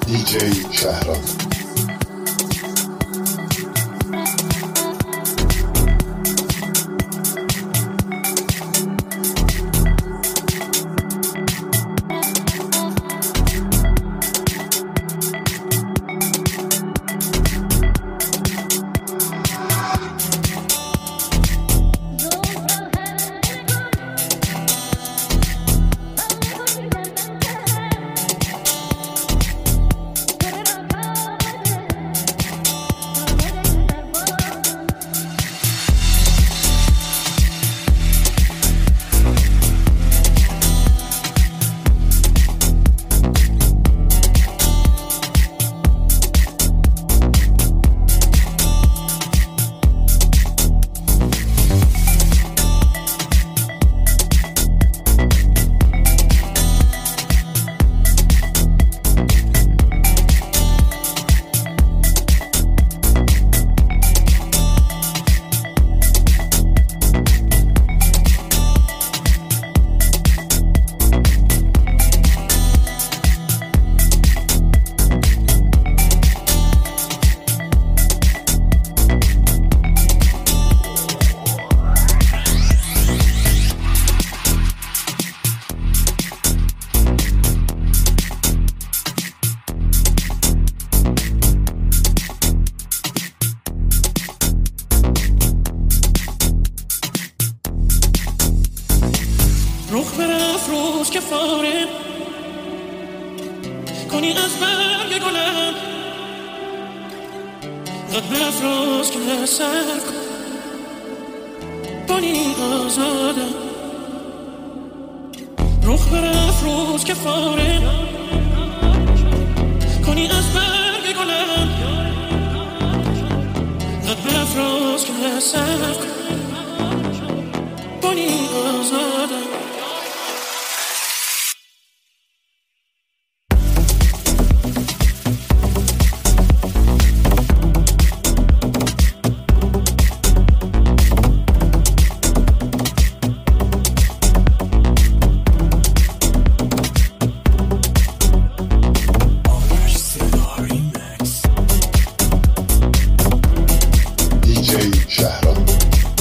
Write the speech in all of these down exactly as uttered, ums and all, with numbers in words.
دی جی شهرام. رخ برافروز که فارم کنی از برگ گلم، قد برافروز که سر کنی آزادم. رخ برافروز که فارم کنی از برگ گلم، قد برافروز که سر کنی آزادم. دی جی شهرام.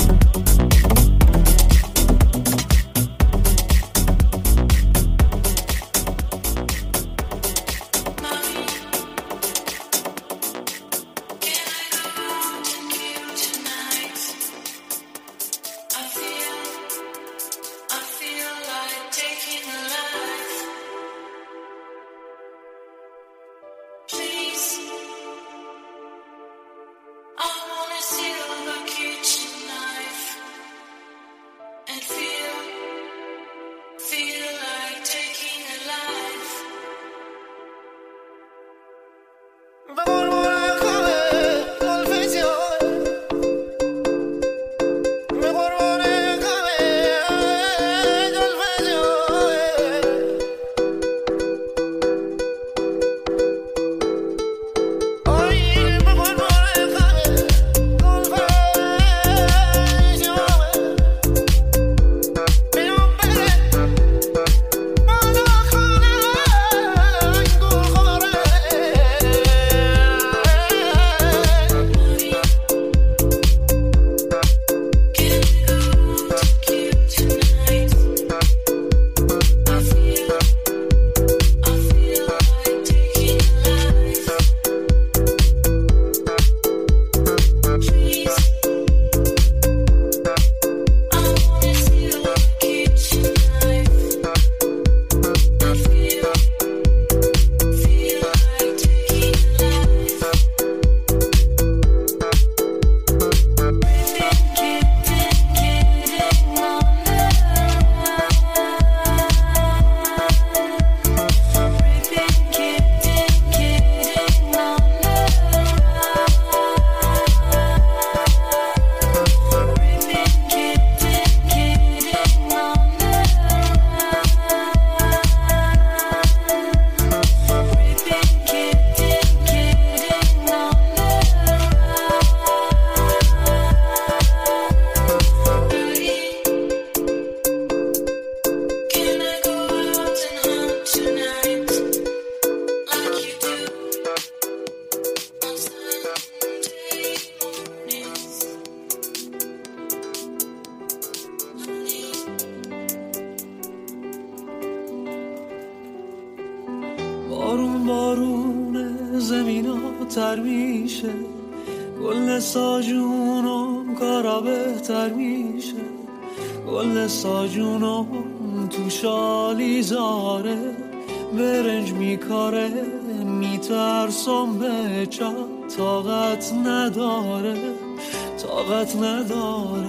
زودتر میشه، گل ساجونم کارا بهتر میشه، گل ساجونم تو شالیزاره برنج میکاره، میترسم به چا طاقت نداره، طاقت نداره.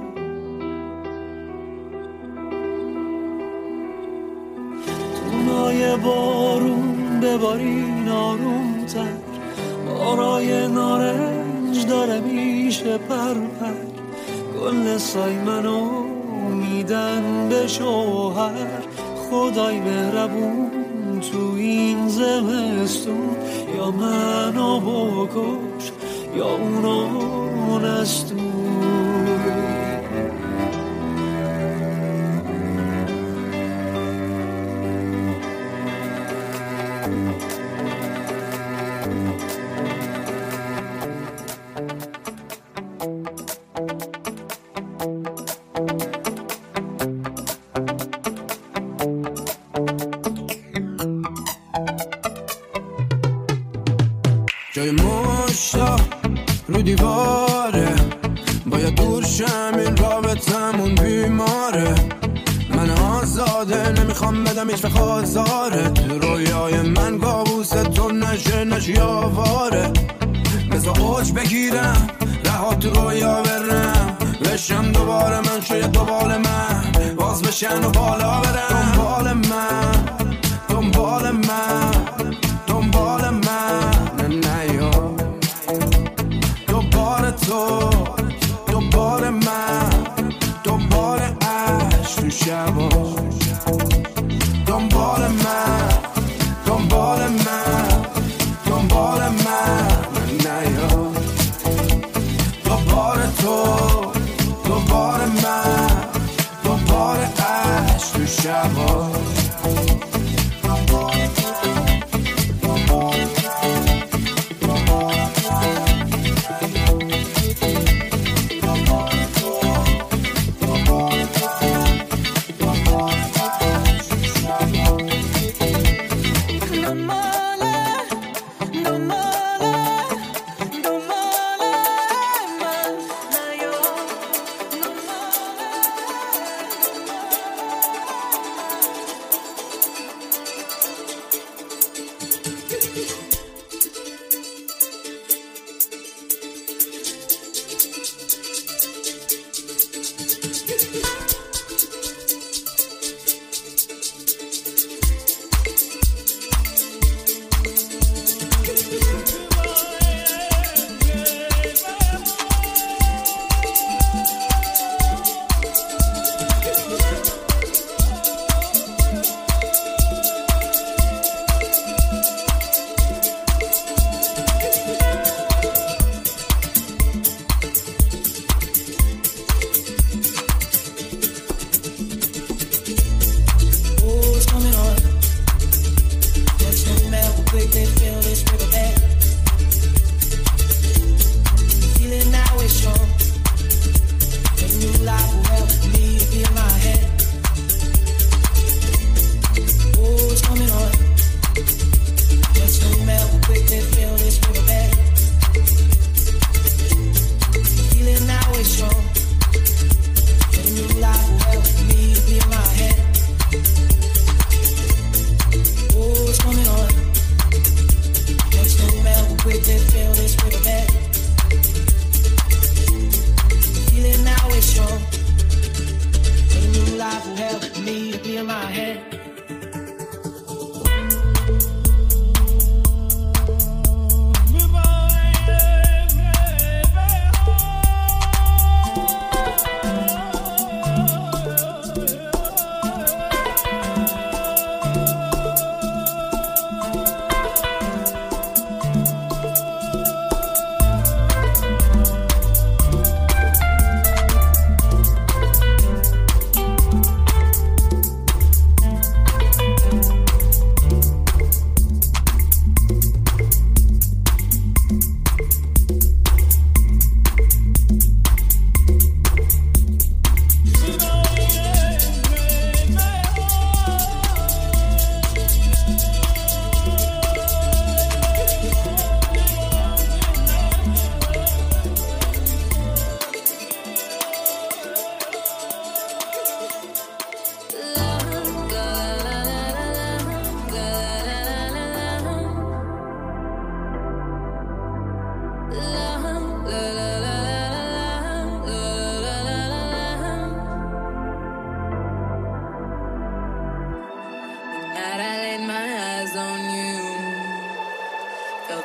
تونای بارون ببارین آرومتر، بارای نارنج داره میشه پر پر، گل سای منو میدن به شوهر، خدای مهربون تو این زمستون، یا منو بکش یا اونو نستون. جای مشتا رو دیواره، باید دور شم این رابطمون بیماره. من آزاده نمیخوام بدم هیچ وقت آزاره، تو رویای من کابوس تو نشه نشی آواره. بذار اوج بگیرم رها تو رویا برم، بشم دوباره من شاید دوباره من باز بشن و بالا برم. دنبال من دنبال من دنبال من نیا، دوباره تو دوباره من دوباره عشق تو شبا. دنبال من دنبال من دنبال من نیا، دوباره تو دوباره من دوباره عشق تو شبا.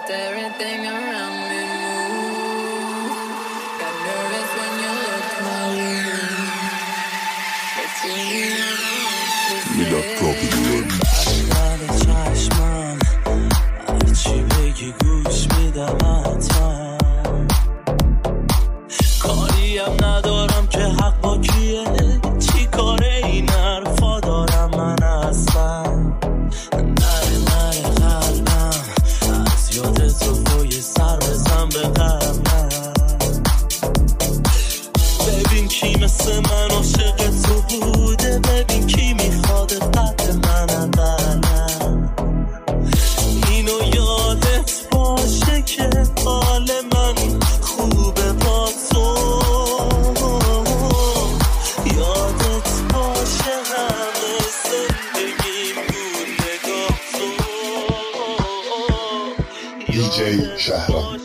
everything around me move. Got nervous when you looked my way. It's you برگرد چشمم هرچی بگی گوش میدم حتما کاریم ندارم که حق با کیه چی کاره این حرفا دارم من اصلا نره نره قلبم از یاد تو پای سر بزن به قلبم ببین کی مثل من عاشق تو بوده ببین کی میخواد قد من اقلم اینو یادت باشه که حال من خوبه با تو یادت باشه همه زندگیم بود نگاه تو دیجی شهرام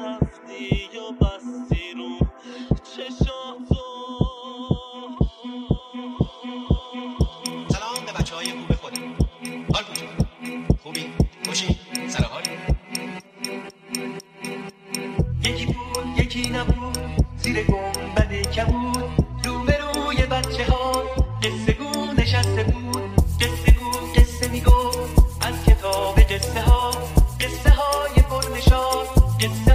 یکی بود یکی نبود زیر گنبد کبود روبروی بچه ها قصه گو نشسته بود قصه گو قصه میگو از کتاب قصه ها قصه های پرنشاد قصه